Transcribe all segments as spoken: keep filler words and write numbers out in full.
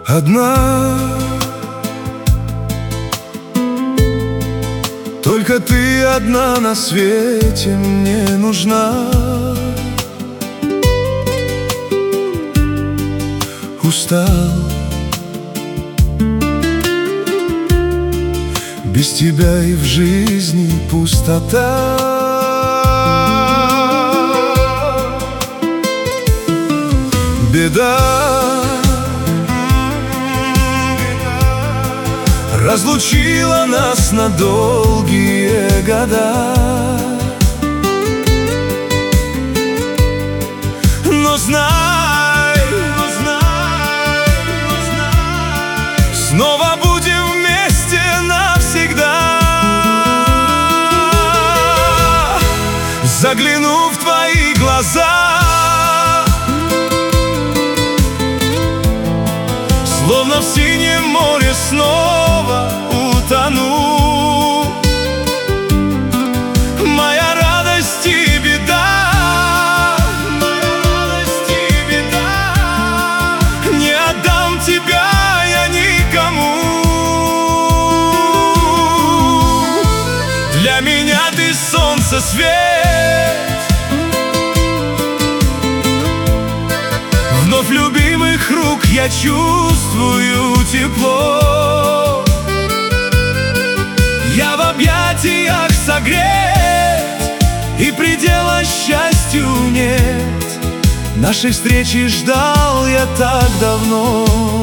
одна. Только ты одна на свете мне нужна. Устал без тебя, и в жизни пустота. Беда разлучила нас на долгие года. Но знай, но знай, но знай, снова будем вместе навсегда. Загляну в твои глаза, словно в синем море снова утону. Моя радость и беда, моя радость и беда, не отдам тебя я никому. Для меня ты солнце, свет, вновь любимых рук я чувствую тепло. Я в объятиях согрет, и предела счастью нет. Нашей встречи ждал я так давно.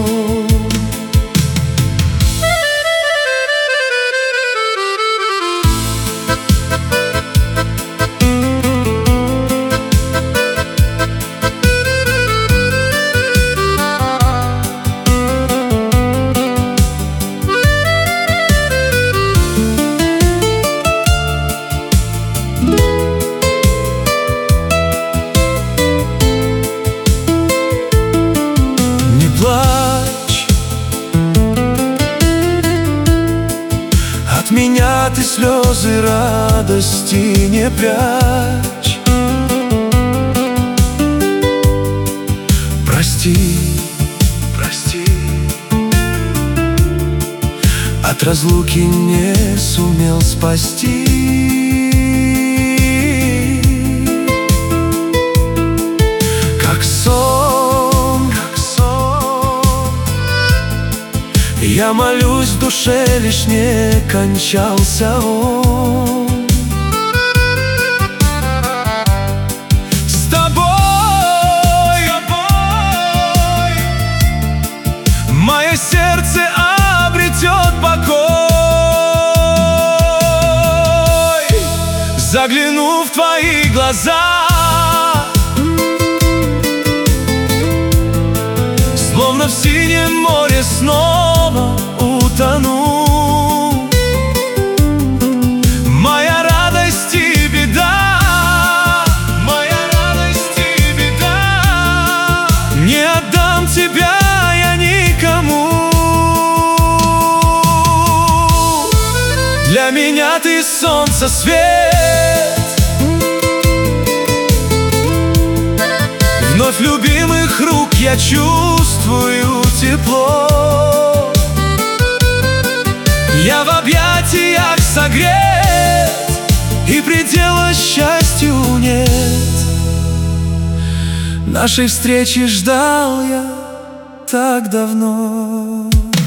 От меня ты слезы радости не прячь. Прости, прости, от разлуки не сумел спасти. Как сон, как сон, я молюсь в душе, лишь не кончался он. С тобой, с тобой мое сердце обретет покой. Загляну в твои глаза, словно в синем море снова утону. Моя радость и беда, моя радость и беда, не отдам тебя я никому. Для меня ты солнце, свет, вновь любимых рук я чувствую тепло. Я в объятиях согрет, и предела счастью нет. Нашей встречи ждал я так давно.